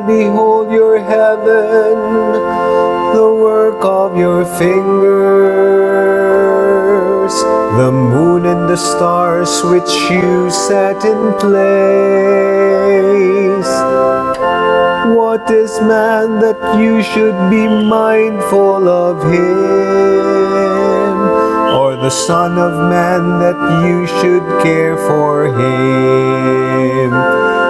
behold your heaven, the work of your fingers, the moon and the stars which you set in place. What is man that you should be mindful of him, or the Son of Man that you should care for him?